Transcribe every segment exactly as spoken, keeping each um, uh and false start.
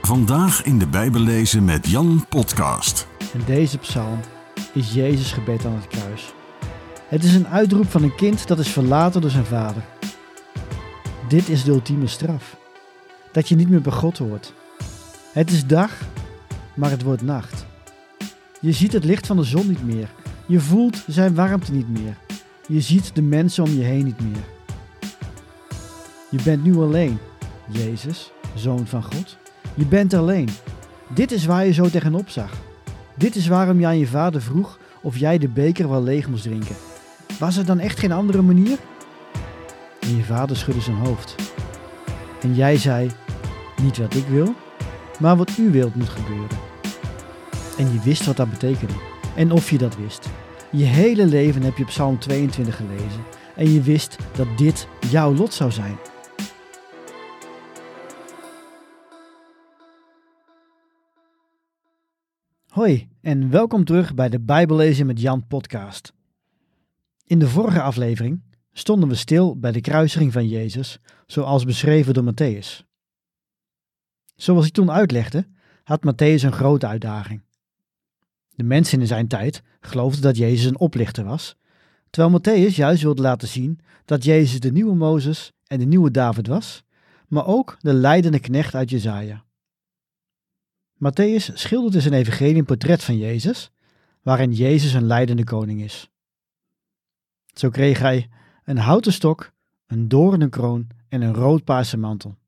Vandaag in de Bijbel lezen met Jan Podcast. En deze psalm is Jezus' gebed aan het kruis. Het is een uitroep van een kind dat is verlaten door zijn vader. Dit is de ultieme straf. Dat je niet meer bij God hoort. Het is dag, maar het wordt nacht. Je ziet het licht van de zon niet meer. Je voelt zijn warmte niet meer. Je ziet de mensen om je heen niet meer. Je bent nu alleen, Jezus, Zoon van God. Je bent alleen. Dit is waar je zo tegenop zag. Dit is waarom je aan je vader vroeg of jij de beker wel leeg moest drinken. Was er dan echt geen andere manier? En je vader schudde zijn hoofd. En jij zei, niet wat ik wil, maar wat u wilt moet gebeuren. En je wist wat dat betekende. En of je dat wist. Je hele leven heb je Psalm tweeëntwintig gelezen. En je wist dat dit jouw lot zou zijn. Hoi en welkom terug bij de Bijbellezen met Jan podcast. In de vorige aflevering stonden we stil bij de kruisiging van Jezus, zoals beschreven door Mattheüs. Zoals hij toen uitlegde, had Mattheüs een grote uitdaging. De mensen in zijn tijd geloofden dat Jezus een oplichter was, terwijl Mattheüs juist wilde laten zien dat Jezus de nieuwe Mozes en de nieuwe David was, maar ook de lijdende knecht uit Jesaja. Mattheüs schildert in zijn evangelie een portret van Jezus, waarin Jezus een lijdende koning is. Zo kreeg hij een houten stok, een doornenkroon en een roodpaarse mantel.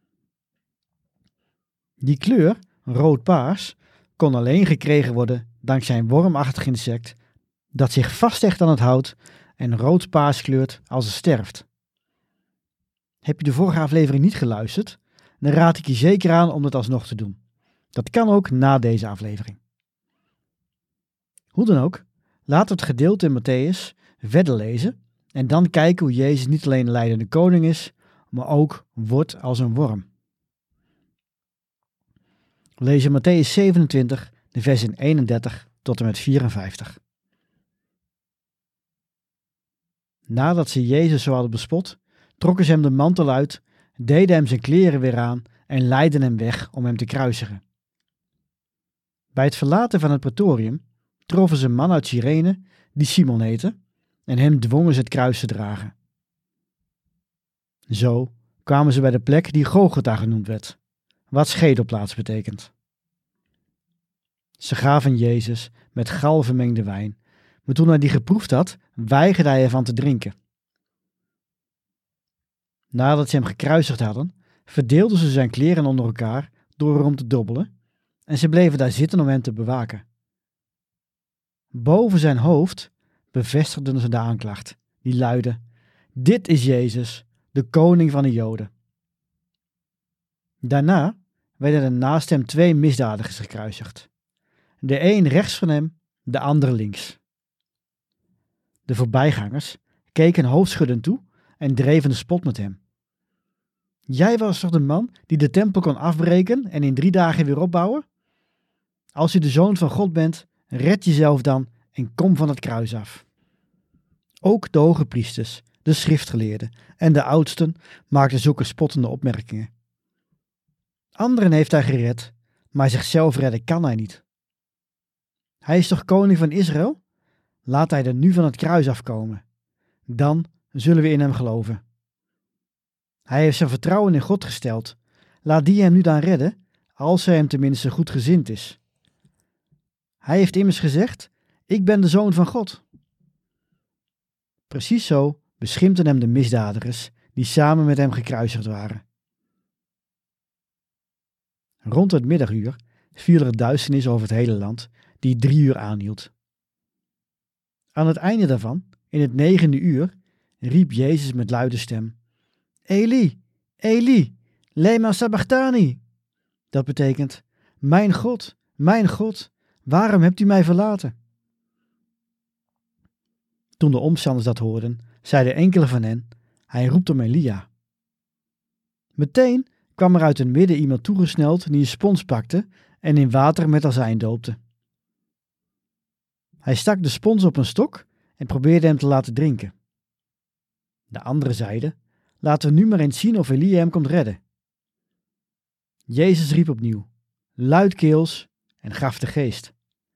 Die kleur, rood-paars, kon alleen gekregen worden dankzij een wormachtig insect dat zich vasthecht aan het hout en rood-paars kleurt als het sterft. Heb je de vorige aflevering niet geluisterd, dan raad ik je zeker aan om dat alsnog te doen. Dat kan ook na deze aflevering. Hoe dan ook, laten we het gedeelte in Mattheüs verder lezen en dan kijken hoe Jezus niet alleen een lijdende koning is, maar ook wordt als een worm. We lezen Mattheüs zevenentwintig, de versen eenendertig tot en met vierenvijftig. Nadat ze Jezus zo hadden bespot, trokken ze hem de mantel uit, deden hem zijn kleren weer aan en leidden hem weg om hem te kruisigen. Bij het verlaten van het praetorium troffen ze een man uit Cyrene, die Simon heette, en hem dwongen ze het kruis te dragen. Zo kwamen ze bij de plek die Golgotha genoemd werd, wat schedelplaats betekent. Ze gaven Jezus met gal vermengde wijn, maar toen hij die geproefd had, weigerde hij ervan te drinken. Nadat ze hem gekruisigd hadden, verdeelden ze zijn kleren onder elkaar door erom te dobbelen, en ze bleven daar zitten om hem te bewaken. Boven zijn hoofd bevestigden ze de aanklacht, die luidde: dit is Jezus, de koning van de Joden. Daarna werden er naast hem twee misdadigers gekruisigd. De een rechts van hem, de ander links. De voorbijgangers keken hoofdschuddend toe en dreven de spot met hem. Jij was toch de man die de tempel kon afbreken en in drie dagen weer opbouwen? Als u de Zoon van God bent, red jezelf dan en kom van het kruis af. Ook de hoge priesters, de schriftgeleerden en de oudsten maakten zulke spottende opmerkingen. Anderen heeft hij gered, maar zichzelf redden kan hij niet. Hij is toch koning van Israël? Laat hij er nu van het kruis afkomen. Dan zullen we in hem geloven. Hij heeft zijn vertrouwen in God gesteld. Laat die hem nu dan redden, als hij hem tenminste goedgezind is. Hij heeft immers gezegd, ik ben de Zoon van God. Precies zo beschimpten hem de misdadigers die samen met hem gekruisigd waren. Rond het middaguur viel er duisternis over het hele land, die drie uur aanhield. Aan het einde daarvan, in het negende uur, riep Jezus met luide stem: Eli, Eli, lema sabachthani. Dat betekent: mijn God, mijn God, waarom hebt u mij verlaten? Toen de omstanders dat hoorden, zeiden enkele van hen: hij roept om Elia. Meteen kwam er uit hun midden iemand toegesneld die een spons pakte en in water met azijn doopte. Hij stak de spons op een stok en probeerde hem te laten drinken. De anderen zeiden: laten we nu maar eens zien of Elia hem komt redden. Jezus riep opnieuw, luidkeels, en gaf de geest.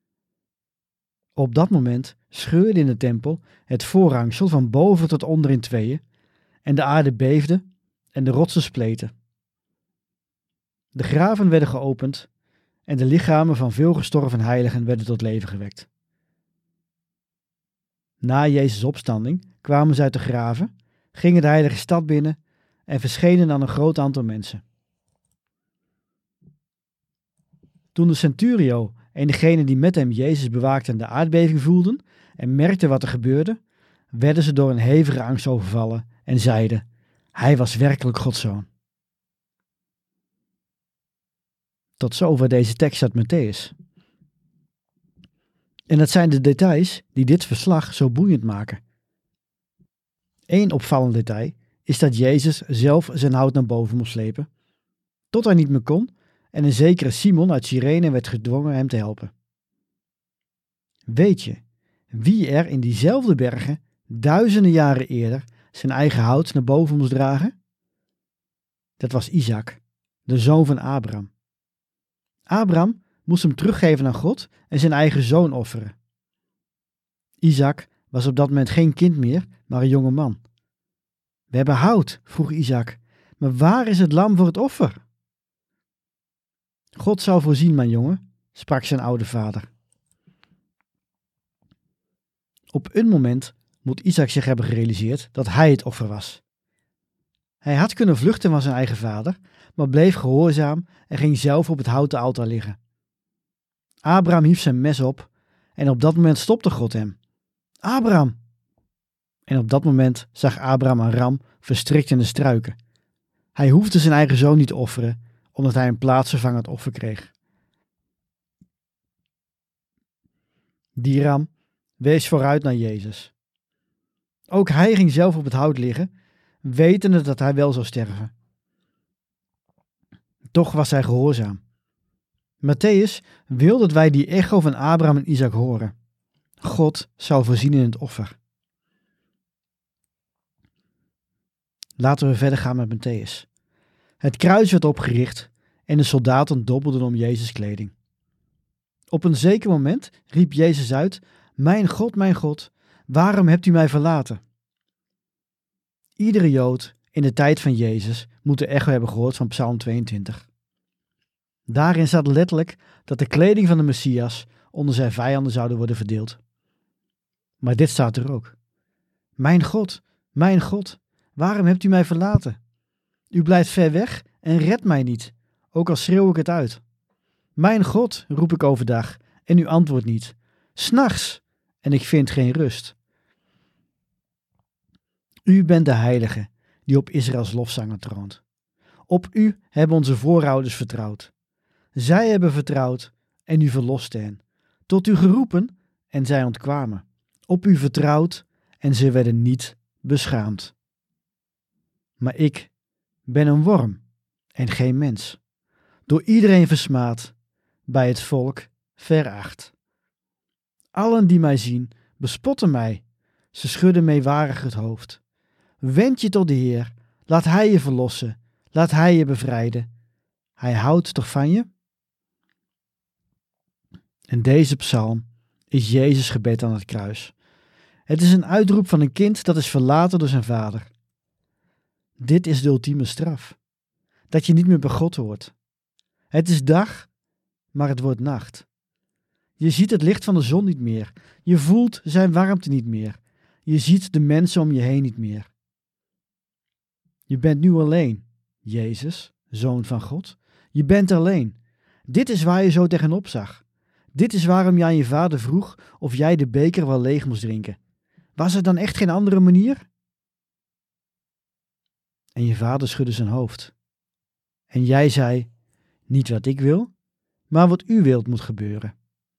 Op dat moment scheurde in de tempel het voorhangsel van boven tot onder in tweeën, en de aarde beefde en de rotsen spleten. De graven werden geopend en de lichamen van veel gestorven heiligen werden tot leven gewekt. Na Jezus' opstanding kwamen ze uit de graven, gingen de heilige stad binnen en verschenen aan een groot aantal mensen. Toen de centurio en degenen die met hem Jezus bewaakten de aardbeving voelden en merkten wat er gebeurde, werden ze door een hevige angst overvallen en zeiden: hij was werkelijk Gods zoon. Tot zover deze tekst uit Mattheüs. En het zijn de details die dit verslag zo boeiend maken. Eén opvallend detail is dat Jezus zelf zijn hout naar boven moest slepen, tot hij niet meer kon en een zekere Simon uit Cyrene werd gedwongen hem te helpen. Weet je wie er in diezelfde bergen duizenden jaren eerder zijn eigen hout naar boven moest dragen? Dat was Isaac, de zoon van Abraham. Abraham moest hem teruggeven aan God en zijn eigen zoon offeren. Isaac was op dat moment geen kind meer, maar een jonge man. We hebben hout, vroeg Isaac, maar waar is het lam voor het offer? God zal voorzien, mijn jongen, sprak zijn oude vader. Op een moment moet Isaac zich hebben gerealiseerd dat hij het offer was. Hij had kunnen vluchten van zijn eigen vader, maar bleef gehoorzaam en ging zelf op het houten altaar liggen. Abraham hief zijn mes op en op dat moment stopte God hem. Abraham! En op dat moment zag Abraham een ram verstrikt in de struiken. Hij hoefde zijn eigen zoon niet te offeren, omdat hij een plaatsvervangend offer kreeg. Die ram wees vooruit naar Jezus. Ook hij ging zelf op het hout liggen, wetende dat hij wel zou sterven. Toch was hij gehoorzaam. Mattheüs wil dat wij die echo van Abraham en Isaac horen. God zou voorzien in het offer. Laten we verder gaan met Mattheüs. Het kruis werd opgericht en de soldaten dobbelden om Jezus' kleding. Op een zeker moment riep Jezus uit: mijn God, mijn God, waarom hebt u mij verlaten? Iedere Jood in de tijd van Jezus moet de echo hebben gehoord van Psalm tweeëntwintig. Daarin staat letterlijk dat de kleding van de Messias onder zijn vijanden zouden worden verdeeld. Maar dit staat er ook: mijn God, mijn God, waarom hebt u mij verlaten? U blijft ver weg en redt mij niet, ook al schreeuw ik het uit. Mijn God, roep ik overdag en u antwoordt niet. 'S Nachts en ik vind geen rust. U bent de Heilige die op Israëls lofzanger troont. Op u hebben onze voorouders vertrouwd. Zij hebben vertrouwd en u verloste hen. Tot u geroepen en zij ontkwamen. Op u vertrouwd en ze werden niet beschaamd. Maar ik ben een worm en geen mens. Door iedereen versmaad, bij het volk veracht. Allen die mij zien, bespotten mij. Ze schudden meewarig het hoofd. Wend je tot de Heer, laat Hij je verlossen, laat Hij je bevrijden. Hij houdt toch van je? En deze psalm is Jezus' gebed aan het kruis. Het is een uitroep van een kind dat is verlaten door zijn vader. Dit is de ultieme straf. Dat je niet meer bij God hoort. Het is dag, maar het wordt nacht. Je ziet het licht van de zon niet meer. Je voelt zijn warmte niet meer. Je ziet de mensen om je heen niet meer. Je bent nu alleen, Jezus, Zoon van God. Je bent alleen. Dit is waar je zo tegenop zag. Dit is waarom je aan je vader vroeg of jij de beker wel leeg moest drinken. Was er dan echt geen andere manier? En je vader schudde zijn hoofd. En jij zei: niet wat ik wil, maar wat u wilt moet gebeuren.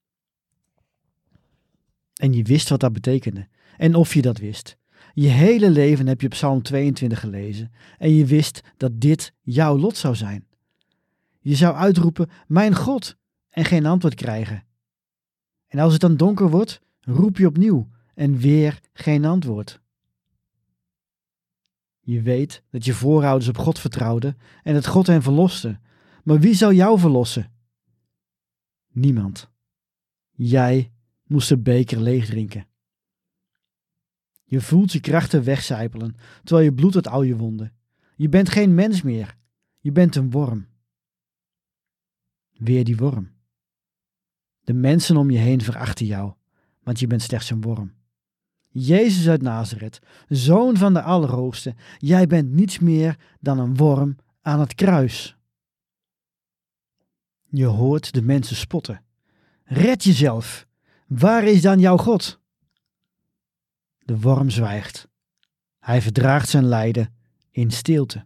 En je wist wat dat betekende. En of je dat wist. Je hele leven heb je Psalm tweeëntwintig gelezen. En je wist dat dit jouw lot zou zijn. Je zou uitroepen: mijn God, en geen antwoord krijgen. En als het dan donker wordt, roep je opnieuw en weer geen antwoord. Je weet dat je voorouders op God vertrouwden en dat God hen verloste. maar wie zou jou verlossen? Niemand. Jij moest de beker leeg drinken. Je voelt je krachten wegcijpelen, terwijl je bloed uit al je wonden. Je bent geen mens meer. Je bent een worm. Weer die worm. De mensen om je heen verachten jou, want je bent slechts een worm. Jezus uit Nazareth, Zoon van de Allerhoogste, jij bent niets meer dan een worm aan het kruis. Je hoort de mensen spotten. Red jezelf. Waar is dan jouw God? De worm zwijgt. Hij verdraagt zijn lijden in stilte.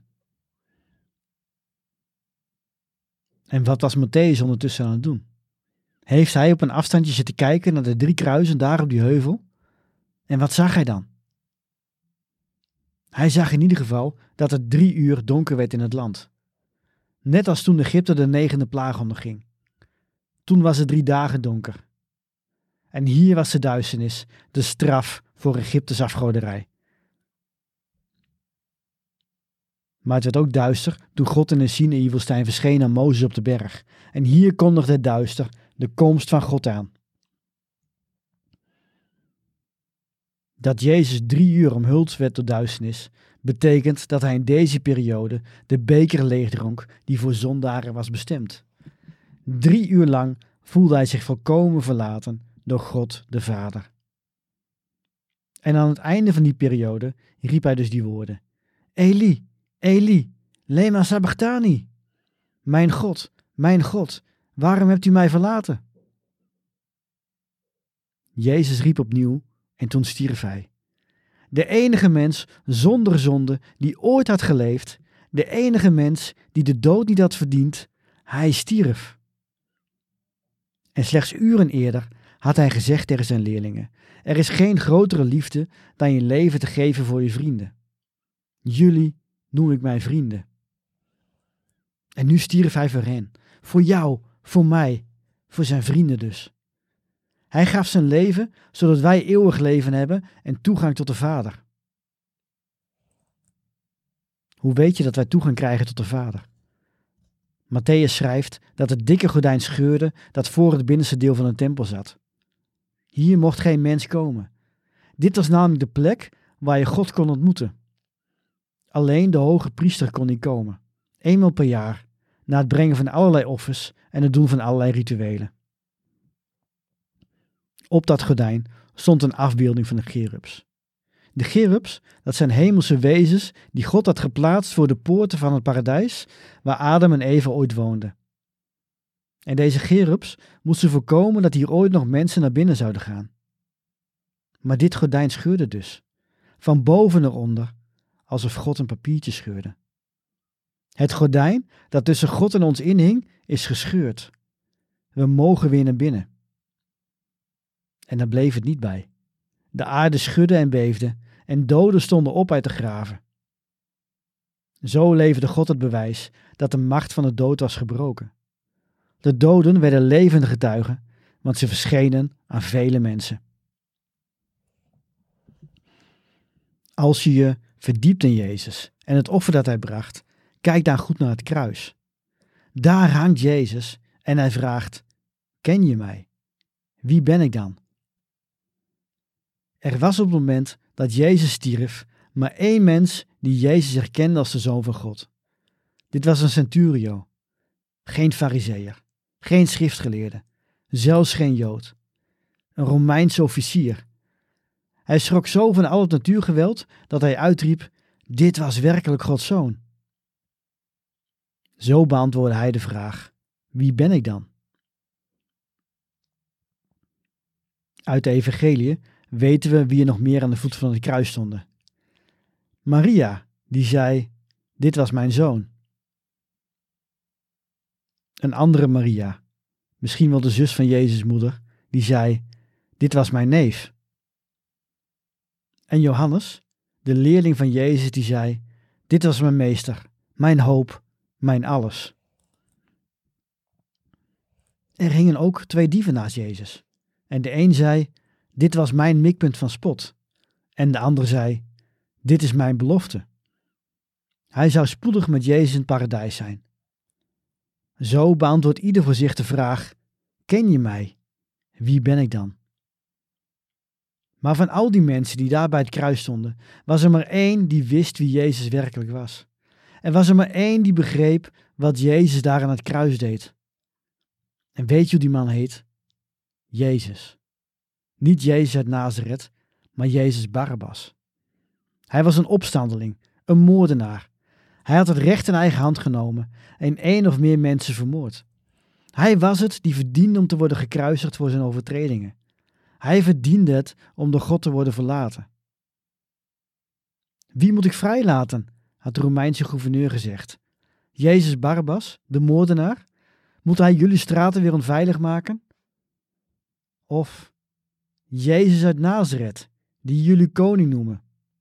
En wat was Matthäus ondertussen aan het doen? Heeft hij op een afstandje zitten kijken naar de drie kruisen daar op die heuvel? En wat zag hij dan? Hij zag in ieder geval dat het drie uur donker werd in het land. Net als toen Egypte de negende plaag onderging. Toen was het drie dagen donker. En hier was de duisternis, de straf voor Egyptes afgoderij. Maar het werd ook duister toen God in de Sinaï-woestijn verscheen aan Mozes op de berg. En hier kondigde het duister de komst van God aan. Dat Jezus drie uur omhuld werd door duisternis, betekent dat hij in deze periode de beker leegdronk die voor zondaren was bestemd. Drie uur lang voelde hij zich volkomen verlaten door God de Vader. En aan het einde van die periode riep hij dus die woorden: Eli, Eli, lema sabachthani. Mijn God, mijn God, waarom hebt u mij verlaten? Jezus riep opnieuw en toen stierf hij. De enige mens zonder zonde die ooit had geleefd, de enige mens die de dood niet had verdiend, hij stierf. En slechts uren eerder had hij gezegd tegen zijn leerlingen: er is geen grotere liefde dan je leven te geven voor je vrienden. Jullie noem ik mijn vrienden. En nu stierf hij voor hen, voor jou, voor mij, voor zijn vrienden dus. Hij gaf zijn leven, zodat wij eeuwig leven hebben en toegang tot de Vader. Hoe weet je dat wij toegang krijgen tot de Vader? Matthäus schrijft dat het dikke gordijn scheurde dat voor het binnenste deel van de tempel zat. Hier mocht geen mens komen. Dit was namelijk de plek waar je God kon ontmoeten. Alleen de hoge priester kon niet komen, eenmaal per jaar, na het brengen van allerlei offers en het doen van allerlei rituelen. Op dat gordijn stond een afbeelding van de cherubs. De cherubs, dat zijn hemelse wezens die God had geplaatst voor de poorten van het paradijs, waar Adam en Eva ooit woonden. En deze cherubs moesten voorkomen dat hier ooit nog mensen naar binnen zouden gaan. Maar dit gordijn scheurde dus, van boven naar onder, alsof God een papiertje scheurde. Het gordijn dat tussen God en ons inhing, is gescheurd. We mogen weer naar binnen. En daar bleef het niet bij. De aarde schudde en beefde en doden stonden op uit de graven. Zo leverde God het bewijs dat de macht van de dood was gebroken. De doden werden levende getuigen, want ze verschenen aan vele mensen. Als je je verdiept in Jezus en het offer dat hij bracht, kijk dan goed naar het kruis. Daar hangt Jezus en hij vraagt: ken je mij? Wie ben ik dan? Er was op het moment dat Jezus stierf maar één mens die Jezus herkende als de Zoon van God. Dit was een centurio. Geen farizeeër, geen schriftgeleerde, zelfs geen Jood. Een Romeinse officier. Hij schrok zo van al het natuurgeweld dat hij uitriep: dit was werkelijk Gods Zoon. Zo beantwoordde hij de vraag: wie ben ik dan? Uit de Evangelie weten we wie er nog meer aan de voeten van het kruis stonden. Maria, die zei: dit was mijn zoon. Een andere Maria, misschien wel de zus van Jezus' moeder, die zei: dit was mijn neef. En Johannes, de leerling van Jezus, die zei: dit was mijn meester, mijn hoop, mijn alles. Er hingen ook twee dieven naast Jezus. En de een zei: dit was mijn mikpunt van spot. En de ander zei: dit is mijn belofte. Hij zou spoedig met Jezus in het paradijs zijn. Zo beantwoordt ieder voor zich de vraag: ken je mij? Wie ben ik dan? Maar van al die mensen die daar bij het kruis stonden, was er maar één die wist wie Jezus werkelijk was. Er was er maar één die begreep wat Jezus daar aan het kruis deed. En weet je hoe die man heet? Jezus. Niet Jezus uit Nazareth, maar Jezus Barabbas. Hij was een opstandeling, een moordenaar. Hij had het recht in eigen hand genomen en één of meer mensen vermoord. Hij was het die verdiende om te worden gekruisigd voor zijn overtredingen. Hij verdiende het om door God te worden verlaten. Wie moet ik vrijlaten? Had de Romeinse gouverneur gezegd. Jezus Barabbas, de moordenaar? Moet hij jullie straten weer onveilig maken? Of Jezus uit Nazareth, die jullie koning noemen?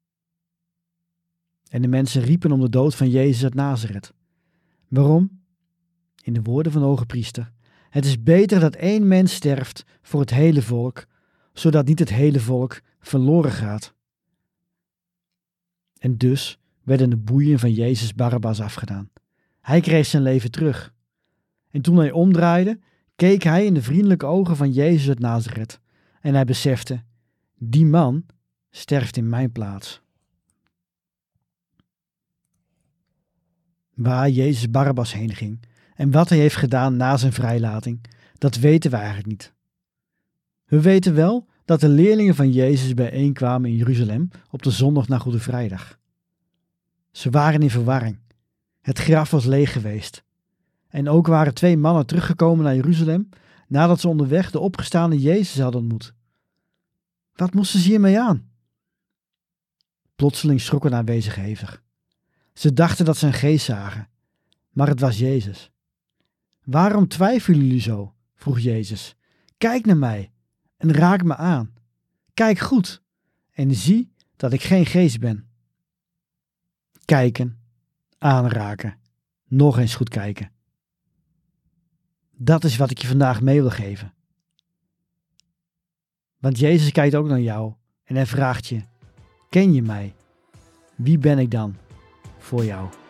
En de mensen riepen om de dood van Jezus uit Nazareth. Waarom? In de woorden van de hoge priester: het is beter dat één mens sterft voor het hele volk, zodat niet het hele volk verloren gaat. En dus werden de boeien van Jezus Barabbas afgedaan. Hij kreeg zijn leven terug. En toen hij omdraaide, keek hij in de vriendelijke ogen van Jezus uit Nazareth en hij besefte: die man sterft in mijn plaats. Waar Jezus Barabbas heen ging en wat hij heeft gedaan na zijn vrijlating, dat weten we eigenlijk niet. We weten wel dat de leerlingen van Jezus bijeenkwamen in Jeruzalem op de zondag na Goede Vrijdag. Ze waren in verwarring. Het graf was leeg geweest. En ook waren twee mannen teruggekomen naar Jeruzalem nadat ze onderweg de opgestane Jezus hadden ontmoet. Wat moesten ze hiermee aan? Plotseling schrokken de aanwezigen hevig. Ze dachten dat ze een geest zagen, maar het was Jezus. Waarom twijfelen jullie zo? Vroeg Jezus. Kijk naar mij en raak me aan. Kijk goed en zie dat ik geen geest ben. Kijken, aanraken, nog eens goed kijken. Dat is wat ik je vandaag mee wil geven. Want Jezus kijkt ook naar jou en hij vraagt je: ken je mij? Wie ben ik dan voor jou?